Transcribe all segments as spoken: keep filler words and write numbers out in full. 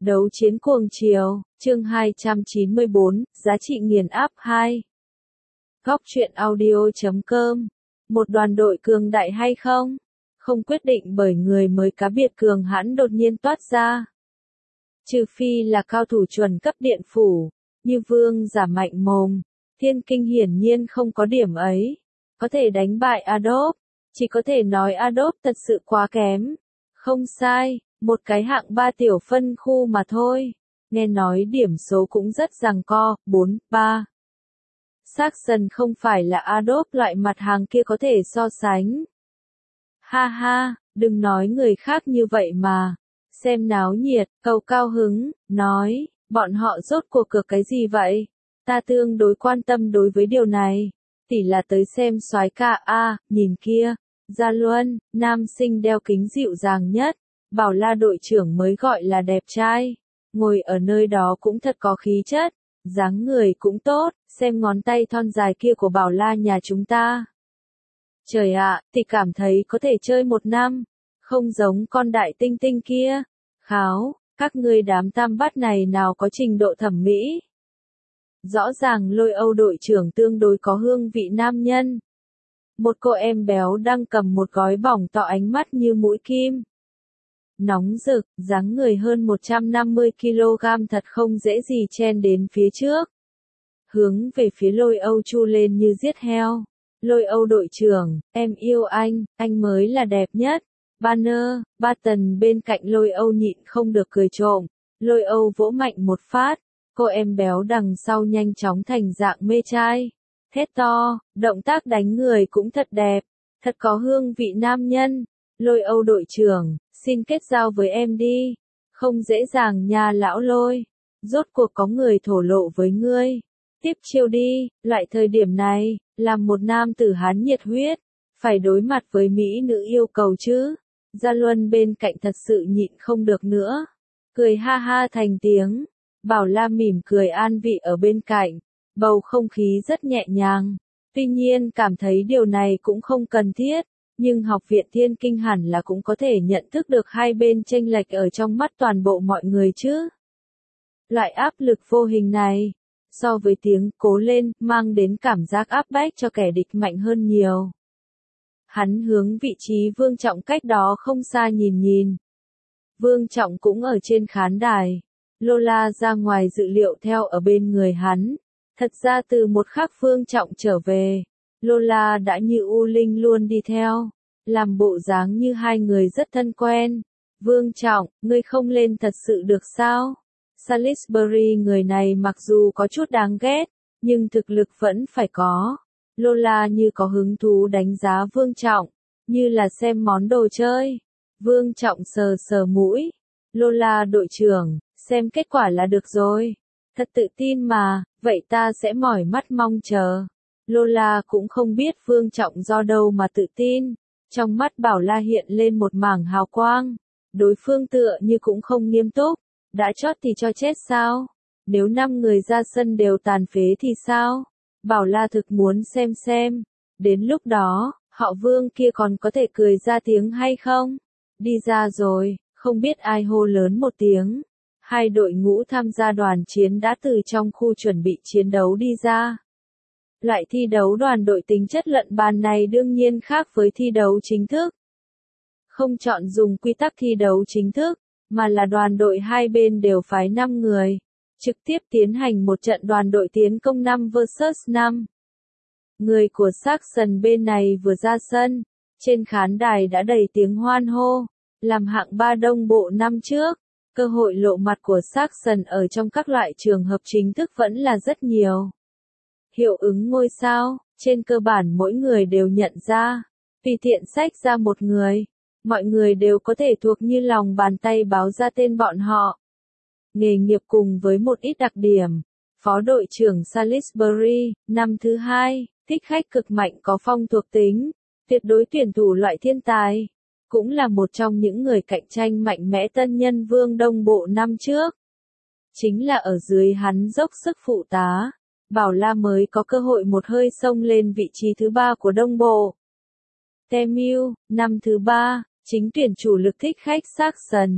Đấu chiến cuồng chiều, chương hai trăm chín mươi bốn, giá trị nghiền áp hai. Góc truyện audio chấm com. Một đoàn đội cường đại hay không? Không quyết định bởi người mới cá biệt cường hãn đột nhiên toát ra. Trừ phi là cao thủ chuẩn cấp điện phủ, như Vương Giả mạnh mồm, Thiên Kinh hiển nhiên không có điểm ấy. Có thể đánh bại Adobe, chỉ có thể nói Adobe thật sự quá kém. Không sai, một cái hạng ba tiểu phân khu mà thôi. Nghe nói điểm số cũng rất giằng co, bốn ba. Saxon không phải là Adobe loại mặt hàng kia có thể so sánh. Ha ha, đừng nói người khác như vậy mà. Xem náo nhiệt, cầu cao hứng, nói, bọn họ rốt cuộc cược cái gì vậy? Ta tương đối quan tâm đối với điều này. Tỷ là tới xem soái ca a, nhìn kia. Gia Luân, nam sinh đeo kính dịu dàng nhất. Bảo La đội trưởng mới gọi là đẹp trai. Ngồi ở nơi đó cũng thật có khí chất. Dáng người cũng tốt, xem ngón tay thon dài kia của Bảo La nhà chúng ta. Trời ạ, tỷ cảm thấy có thể chơi một năm. Không giống con đại tinh tinh kia. Kháo, các ngươi đám tam bát này nào có trình độ thẩm mỹ. Rõ ràng Lôi Âu đội trưởng tương đối có hương vị nam nhân. Một cô em béo đang cầm một gói bỏng tỏ ánh mắt như mũi kim. Nóng rực, dáng người hơn một trăm năm mươi ki lô gam thật không dễ gì chen đến phía trước. Hướng về phía Lôi Âu chu lên như giết heo. Lôi Âu đội trưởng, em yêu anh, anh mới là đẹp nhất. Banner, Barton bên cạnh Lôi Âu nhịn không được cười trộm. Lôi Âu vỗ mạnh một phát. Cô em béo đằng sau nhanh chóng thành dạng mê trai. Thét to, động tác đánh người cũng thật đẹp. Thật có hương vị nam nhân. Lôi Âu đội trưởng, xin kết giao với em đi. Không dễ dàng nha lão Lôi. Rốt cuộc có người thổ lộ với ngươi. Tiếp chiêu đi, loại thời điểm này, làm một nam tử Hán nhiệt huyết. Phải đối mặt với mỹ nữ yêu cầu chứ. Gia Luân bên cạnh thật sự nhịn không được nữa. Cười ha ha thành tiếng. Bảo La mỉm cười an vị ở bên cạnh. Bầu không khí rất nhẹ nhàng. Tuy nhiên cảm thấy điều này cũng không cần thiết. Nhưng học viện Thiên Kinh hẳn là cũng có thể nhận thức được hai bên chênh lệch ở trong mắt toàn bộ mọi người chứ. Loại áp lực vô hình này, so với tiếng cố lên, mang đến cảm giác áp bách cho kẻ địch mạnh hơn nhiều. Hắn hướng vị trí Vương Trọng cách đó không xa nhìn nhìn. Vương Trọng cũng ở trên khán đài. Lola ra ngoài dự liệu theo ở bên người hắn. Thật ra từ một khắc Vương Trọng trở về, Lola đã như U Linh luôn đi theo. Làm bộ dáng như hai người rất thân quen. Vương Trọng, ngươi không lên thật sự được sao? Salisbury người này mặc dù có chút đáng ghét, nhưng thực lực vẫn phải có. Lola như có hứng thú đánh giá Vương Trọng, như là xem món đồ chơi. Vương Trọng sờ sờ mũi. Lola đội trưởng, xem kết quả là được rồi. Thật tự tin mà, vậy ta sẽ mỏi mắt mong chờ. Lola cũng không biết Vương Trọng do đâu mà tự tin. Trong mắt Bảo La hiện lên một mảng hào quang. Đối phương tựa như cũng không nghiêm túc. Đã chót thì cho chết sao? Nếu năm người ra sân đều tàn phế thì sao? Bảo La thực muốn xem xem. Đến lúc đó, họ Vương kia còn có thể cười ra tiếng hay không? Đi ra rồi, không biết ai hô lớn một tiếng. Hai đội ngũ tham gia đoàn chiến đã từ trong khu chuẩn bị chiến đấu đi ra. Loại thi đấu đoàn đội tính chất lận bàn này đương nhiên khác với thi đấu chính thức. Không chọn dùng quy tắc thi đấu chính thức, mà là đoàn đội hai bên đều phái năm người, trực tiếp tiến hành một trận đoàn đội tiến công năm versus năm. Người của Saxon bên này vừa ra sân, trên khán đài đã đầy tiếng hoan hô, làm hạng ba đông bộ năm trước. Cơ hội lộ mặt của Saxon ở trong các loại trường hợp chính thức vẫn là rất nhiều. Hiệu ứng ngôi sao, trên cơ bản mỗi người đều nhận ra. Tùy tiện sách ra một người, mọi người đều có thể thuộc như lòng bàn tay báo ra tên bọn họ. Nghề nghiệp cùng với một ít đặc điểm. Phó đội trưởng Salisbury, năm thứ hai, thích khách cực mạnh có phong thuộc tính, tuyệt đối tuyển thủ loại thiên tài. Cũng là một trong những người cạnh tranh mạnh mẽ tân nhân vương đông bộ năm trước. Chính là ở dưới hắn dốc sức phụ tá, Bảo La mới có cơ hội một hơi xông lên vị trí thứ ba của đông bộ. Temiu, năm thứ ba, chính tuyển chủ lực thích khách Saxon,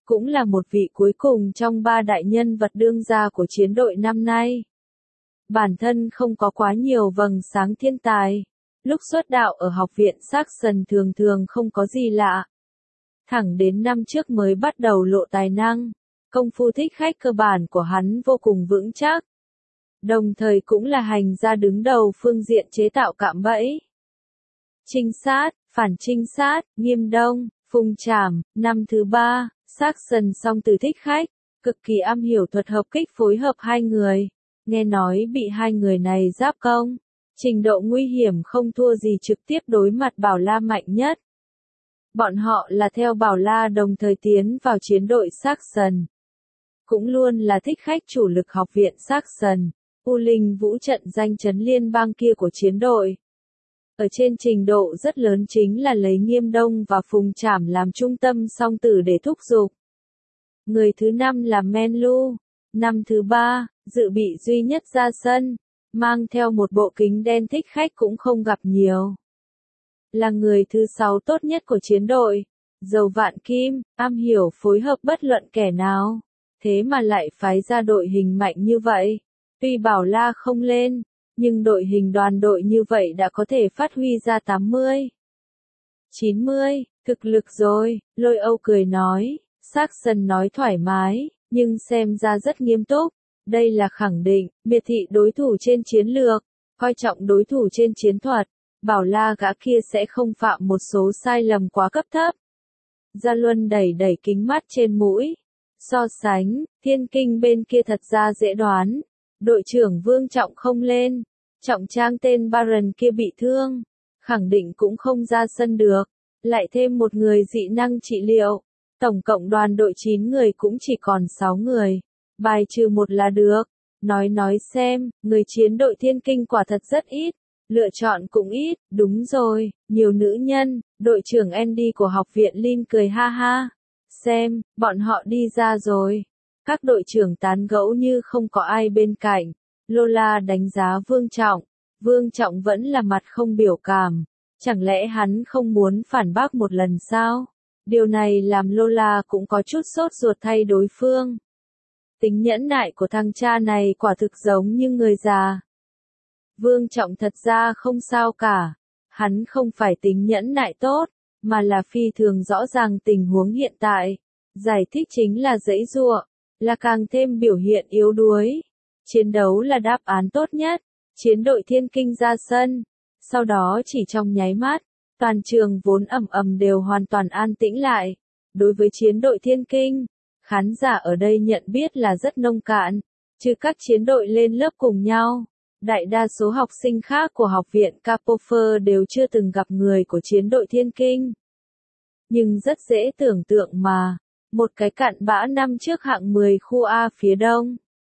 cũng là một vị cuối cùng trong ba đại nhân vật đương gia của chiến đội năm nay. Bản thân không có quá nhiều vầng sáng thiên tài, lúc xuất đạo ở học viện Saxon thường thường không có gì lạ. Thẳng đến năm trước mới bắt đầu lộ tài năng, công phu thích khách cơ bản của hắn vô cùng vững chắc. Đồng thời cũng là hành gia đứng đầu phương diện chế tạo cạm bẫy. Trinh sát, phản trinh sát, Nghiêm Đông, Phùng Trảm, năm thứ ba, Saxon song từ thích khách, cực kỳ am hiểu thuật hợp kích phối hợp hai người. Nghe nói bị hai người này giáp công, trình độ nguy hiểm không thua gì trực tiếp đối mặt Bảo La mạnh nhất. Bọn họ là theo Bảo La đồng thời tiến vào chiến đội Saxon. Cũng luôn là thích khách chủ lực học viện Saxon, U Linh vũ trận danh chấn liên bang kia của chiến đội. Ở trên trình độ rất lớn chính là lấy Nghiêm Đông và Phùng Trảm làm trung tâm song tử để thúc giục. Người thứ năm là Menlu, năm thứ ba, dự bị duy nhất ra sân, mang theo một bộ kính đen thích khách cũng không gặp nhiều. Là người thứ sáu tốt nhất của chiến đội, Dầu Vạn Kim, am hiểu phối hợp bất luận kẻ nào, thế mà lại phái ra đội hình mạnh như vậy. Tuy Bảo La không lên, nhưng đội hình đoàn đội như vậy đã có thể phát huy ra tám mươi, chín mươi, thực lực rồi, Lôi Âu cười nói, Saxon nói thoải mái, nhưng xem ra rất nghiêm túc. Đây là khẳng định, miệt thị đối thủ trên chiến lược, coi trọng đối thủ trên chiến thuật. Bảo La gã kia sẽ không phạm một số sai lầm quá cấp thấp. Gia Luân đẩy đẩy kính mắt trên mũi. So sánh, Thiên Kinh bên kia thật ra dễ đoán. Đội trưởng Vương Trọng không lên. Trọng trang tên Baron kia bị thương. Khẳng định cũng không ra sân được. Lại thêm một người dị năng trị liệu. Tổng cộng đoàn đội chín người cũng chỉ còn sáu người. Bài trừ một là được. Nói nói xem, người chiến đội Thiên Kinh quả thật rất ít. Lựa chọn cũng ít, đúng rồi, nhiều nữ nhân, đội trưởng Andy của học viện Lin cười ha ha. Xem, bọn họ đi ra rồi. Các đội trưởng tán gẫu như không có ai bên cạnh. Lola đánh giá Vương Trọng. Vương Trọng vẫn là mặt không biểu cảm. Chẳng lẽ hắn không muốn phản bác một lần sao? Điều này làm Lola cũng có chút sốt ruột thay đối phương. Tính nhẫn nại của thằng cha này quả thực giống như người già. Vương Trọng thật ra không sao cả. Hắn không phải tính nhẫn nại tốt, mà là phi thường rõ ràng tình huống hiện tại. Giải thích chính là giãy giụa, là càng thêm biểu hiện yếu đuối. Chiến đấu là đáp án tốt nhất. Chiến đội Thiên Kinh ra sân. Sau đó chỉ trong nháy mắt, toàn trường vốn ầm ầm đều hoàn toàn an tĩnh lại. Đối với chiến đội Thiên Kinh, khán giả ở đây nhận biết là rất nông cạn, trừ các chiến đội lên lớp cùng nhau. Đại đa số học sinh khác của học viện Capofer đều chưa từng gặp người của chiến đội Thiên Kinh. Nhưng rất dễ tưởng tượng mà, một cái cặn bã năm trước hạng mười khu A phía đông.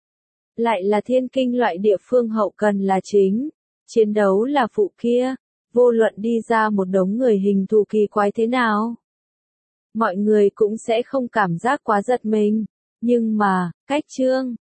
Lại là Thiên Kinh loại địa phương hậu cần là chính, chiến đấu là phụ kia, vô luận đi ra một đống người hình thù kỳ quái thế nào. Mọi người cũng sẽ không cảm giác quá giật mình, nhưng mà, cách chương